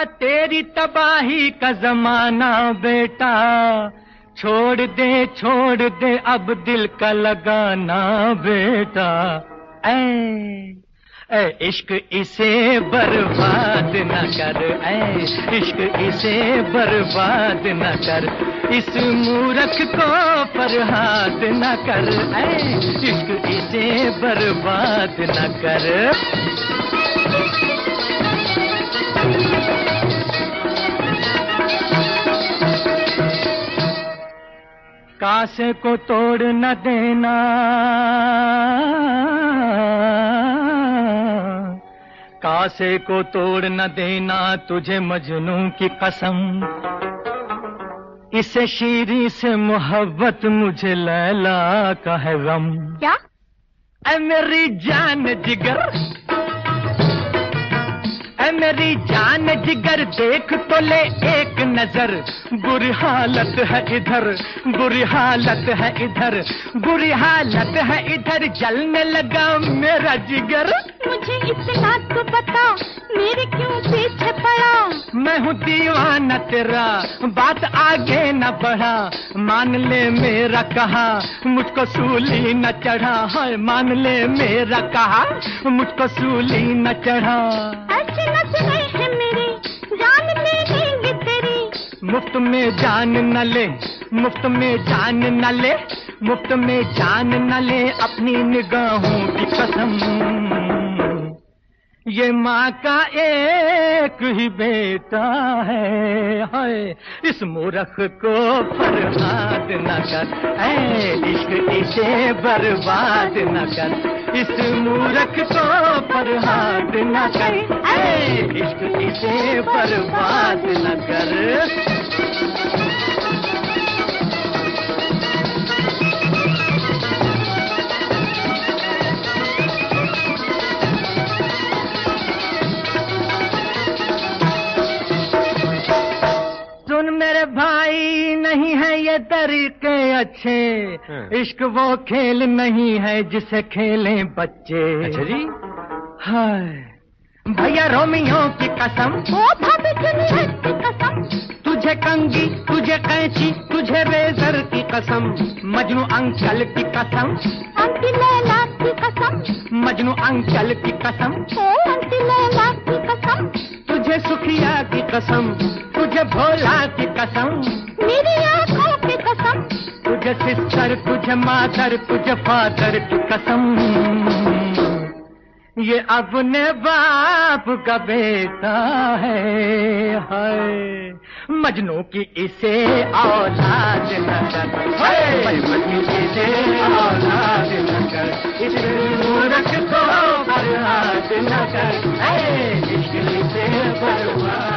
तेरी तबाही का जमाना बेटा, छोड़ दे अब दिल का लगाना बेटा। ऐ इश्क इसे बर्बाद न कर, ऐ इश्क इसे बर्बाद न कर, इस मूर्ख को फरहाद न कर, ऐ इश्क इसे बर्बाद न कर। कासे को तोड़ न देना, कासे को तोड़ न देना तुझे मजनू की कसम, इसे शीरी से मोहब्बत मुझे लैला का है गम। क्या? ऐ मेरी जान जिगर, ऐ मेरी जान जिगर देख तो ले एक नजर, बुरी हालत है इधर, बुरी हालत है इधर, बुरी हालत है इधर, जलने लगा मेरा जिगर। मुझे इतना तो बता, मेरे क्यों पीछे पड़ा? मैं हूँ दीवाना तेरा, बात आगे न बढ़ा, मान ले मेरा कहा, मुझको सूली न चढ़ा, है मान ले मेरा कहा, मुझको सूली न चढ़ा। ऐसे नजरें हैं मेरी, जान ले लेंगे तेरी, मुफ्त में जान न ले, मुफ्त में जान न ले, मुफ्त में जान न ले अपनी निगाहों की कसम। ये माँ का एक ही बेटा है, इस मूर्ख को फरहाद न कर, ऐ इश्क इसे बर्बाद न कर, इस मूर्ख को फरहाद न कर, ऐ इश्क इसे बर्बाद न कर। सुन मेरे भाई, नहीं है ये तरीके अच्छे, इश्क वो खेल नहीं है जिसे खेलें बच्चे। अच्छा जी। हाय भैया रोमियो की कसम, ओ भाभी जूलियट की कसम, तुझे कंगी तुझे कैंची तुझे रेजर की कसम, मजनू अंकल की कसम, आंटी लैला की कसम, मजनू अंकल की कसम, ओ आंटी लैला की कसम, तुझे सुखिया की कसम, तुझे भोला की कसम, मेरी आंखों की कसम, तुझे सिस्टर तुझे मादर तुझे फादर की कसम। ये अपने बाप का बेटा है, मजनू की इसे औलाद न कर, मजनू की इसे औलाद न कर, इस मूर्ख को बर्बाद न कर, इश्क इसे बर्बाद